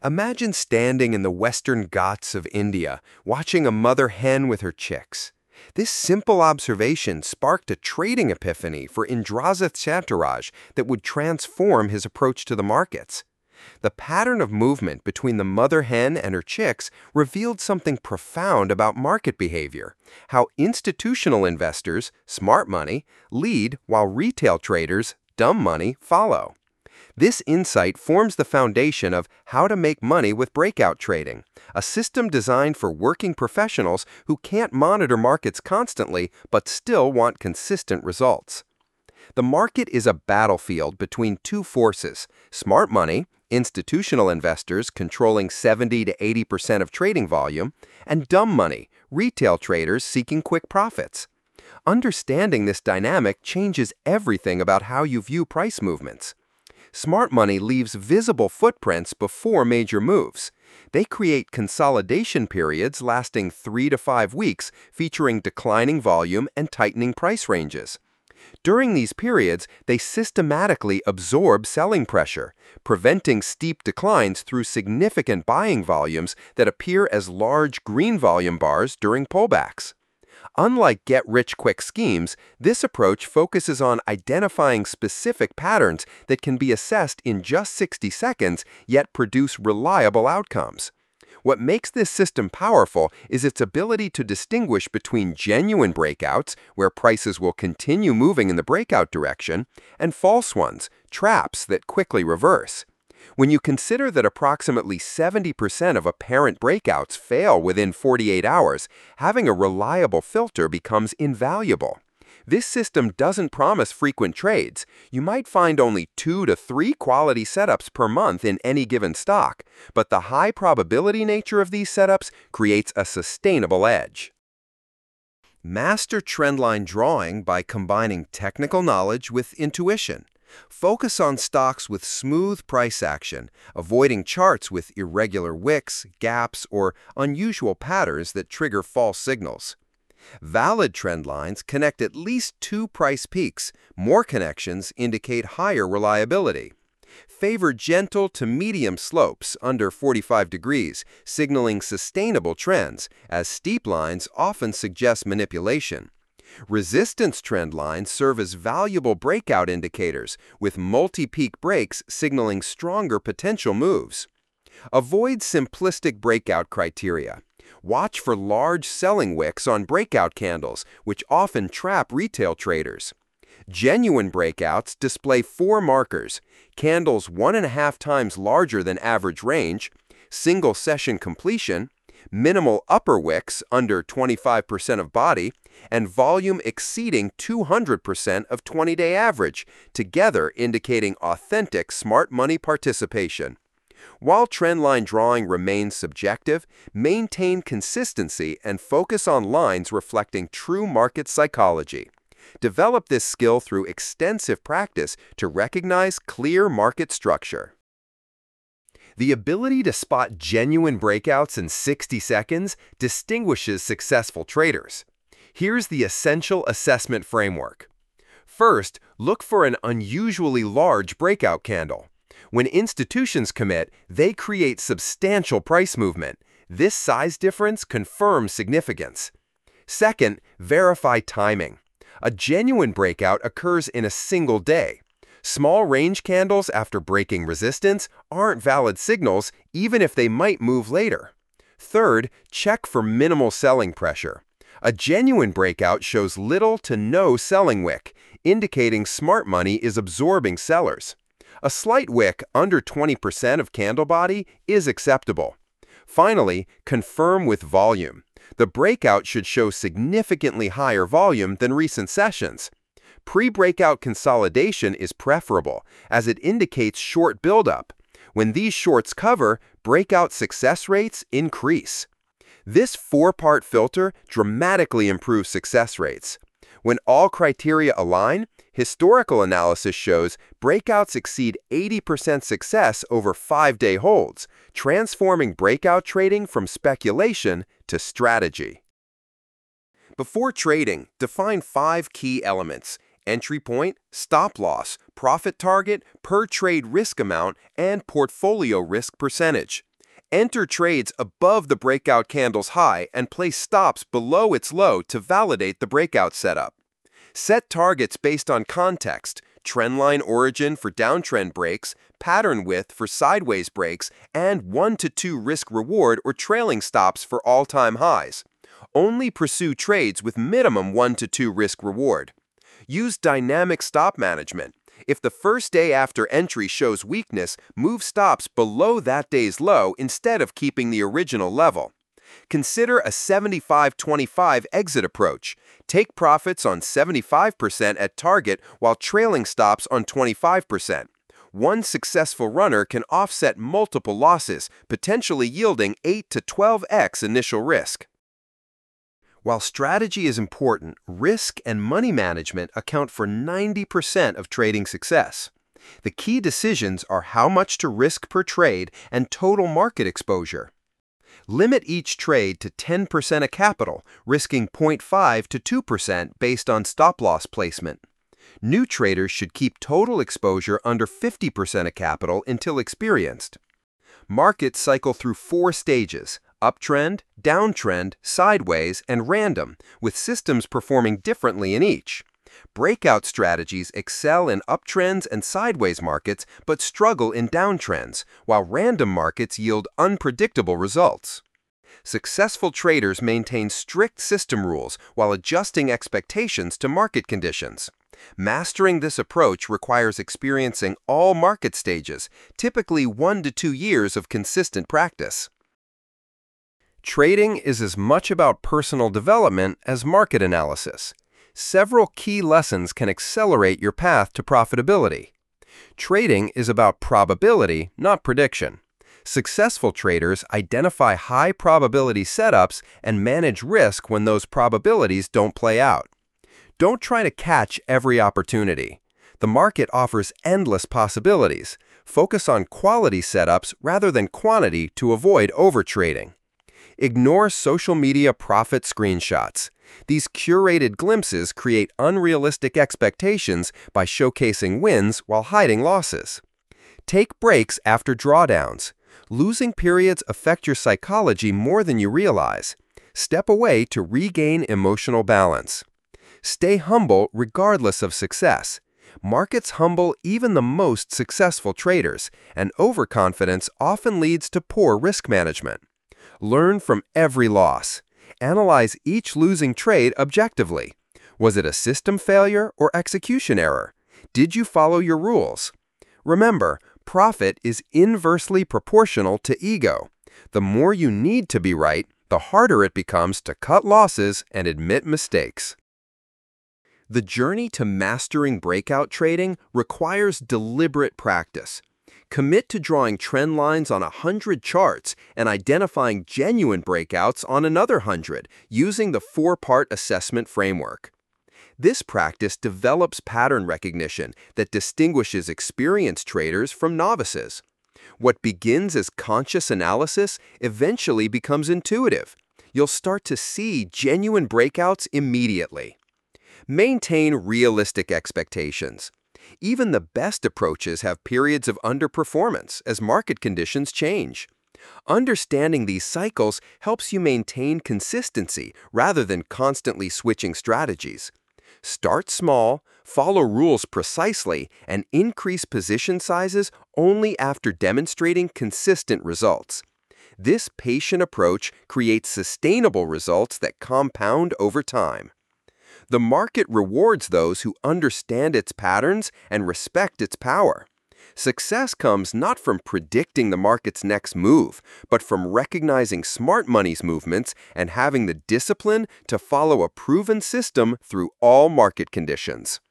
Imagine standing in the western Ghats of India, watching a mother hen with her chicks. This simple observation sparked a trading epiphany for Indrajit Chattaraj that would transform his approach to the markets. The pattern of movement between the mother hen and her chicks revealed something profound about market behavior, how institutional investors, smart money, lead while retail traders, dumb money, follow. This insight forms the foundation of How to Make Money with Breakout Trading, a system designed for working professionals who can't monitor markets constantly but still want consistent results. The market is a battlefield between two forces: smart money, institutional investors controlling 70 to 80% of trading volume, and dumb money, retail traders seeking quick profits. Understanding this dynamic changes everything about how you view price movements. Smart money leaves visible footprints before major moves. They create consolidation periods lasting 3 to 5 weeks, featuring declining volume and tightening price ranges. During these periods, they systematically absorb selling pressure, preventing steep declines through significant buying volumes that appear as large green volume bars during pullbacks. Unlike get-rich-quick schemes, this approach focuses on identifying specific patterns that can be assessed in just 60 seconds, yet produce reliable outcomes. What makes this system powerful is its ability to distinguish between genuine breakouts, where prices will continue moving in the breakout direction, and false ones, traps that quickly reverse. When you consider that approximately 70% of apparent breakouts fail within 48 hours, having a reliable filter becomes invaluable. This system doesn't promise frequent trades. You might find only 2 to 3 quality setups per month in any given stock, but the high probability nature of these setups creates a sustainable edge. Master trendline drawing by combining technical knowledge with intuition. Focus on stocks with smooth price action, avoiding charts with irregular wicks, gaps, or unusual patterns that trigger false signals. Valid trend lines connect at least 2 price peaks. More connections indicate higher reliability. Favor gentle to medium slopes under 45 degrees, signaling sustainable trends, as steep lines often suggest manipulation. Resistance trend lines serve as valuable breakout indicators, with multi-peak breaks signaling stronger potential moves. Avoid simplistic breakout criteria. Watch for large selling wicks on breakout candles, which often trap retail traders. Genuine breakouts display 4 markers: candles 1.5 times larger than average range, single session completion, minimal upper wicks under 25% of body, and volume exceeding 200% of 20-day average, together indicating authentic smart money participation. While trendline drawing remains subjective, maintain consistency and focus on lines reflecting true market psychology. Develop this skill through extensive practice to recognize clear market structure. The ability to spot genuine breakouts in 60 seconds distinguishes successful traders. Here's the essential assessment framework. First, look for an unusually large breakout candle. When institutions commit, they create substantial price movement. This size difference confirms significance. Second, verify timing. A genuine breakout occurs in a single day. Small range candles after breaking resistance aren't valid signals, even if they might move later. Third, check for minimal selling pressure. A genuine breakout shows little to no selling wick, indicating smart money is absorbing sellers. A slight wick under 20% of candle body is acceptable. Finally, confirm with volume. The breakout should show significantly higher volume than recent sessions. Pre-breakout consolidation is preferable, as it indicates short buildup. When these shorts cover, breakout success rates increase. This 4-part filter dramatically improves success rates. When all criteria align, historical analysis shows breakouts exceed 80% success over 5-day holds, transforming breakout trading from speculation to strategy. Before trading, define 5 key elements: entry point, stop loss, profit target, per trade risk amount, and portfolio risk percentage. Enter trades above the breakout candle's high and place stops below its low to validate the breakout setup. Set targets based on context, trendline origin for downtrend breaks, pattern width for sideways breaks, and 1 to 2 risk reward or trailing stops for all-time highs. Only pursue trades with minimum 1 to 2 risk reward. Use dynamic stop management. If the first day after entry shows weakness, move stops below that day's low instead of keeping the original level. Consider a 75-25 exit approach. Take profits on 75% at target while trailing stops on 25%. One successful runner can offset multiple losses, potentially yielding 8 to 12x initial risk. While strategy is important, risk and money management account for 90% of trading success. The key decisions are how much to risk per trade and total market exposure. Limit each trade to 10% of capital, risking 0.5 to 2% based on stop-loss placement. New traders should keep total exposure under 50% of capital until experienced. Markets cycle through 4 stages: uptrend, downtrend, sideways, and random, with systems performing differently in each. Breakout strategies excel in uptrends and sideways markets but struggle in downtrends, while random markets yield unpredictable results. Successful traders maintain strict system rules while adjusting expectations to market conditions. Mastering this approach requires experiencing all market stages, typically 1 to 2 years of consistent practice. Trading is as much about personal development as market analysis. Several key lessons can accelerate your path to profitability. Trading is about probability, not prediction. Successful traders identify high probability setups and manage risk when those probabilities don't play out. Don't try to catch every opportunity. The market offers endless possibilities. Focus on quality setups rather than quantity to avoid overtrading. Ignore social media profit screenshots. These curated glimpses create unrealistic expectations by showcasing wins while hiding losses. Take breaks after drawdowns. Losing periods affect your psychology more than you realize. Step away to regain emotional balance. Stay humble regardless of success. Markets humble even the most successful traders, and overconfidence often leads to poor risk management. Learn from every loss. Analyze each losing trade objectively. Was it a system failure or execution error? Did you follow your rules? Remember, profit is inversely proportional to ego. The more you need to be right, the harder it becomes to cut losses and admit mistakes. The journey to mastering breakout trading requires deliberate practice. Commit to drawing trend lines on 100 charts and identifying genuine breakouts on another 100 using the 4-part assessment framework. This practice develops pattern recognition that distinguishes experienced traders from novices. What begins as conscious analysis eventually becomes intuitive. You'll start to see genuine breakouts immediately. Maintain realistic expectations. Even the best approaches have periods of underperformance as market conditions change. Understanding these cycles helps you maintain consistency rather than constantly switching strategies. Start small, follow rules precisely, and increase position sizes only after demonstrating consistent results. This patient approach creates sustainable results that compound over time. The market rewards those who understand its patterns and respect its power. Success comes not from predicting the market's next move, but from recognizing smart money's movements and having the discipline to follow a proven system through all market conditions.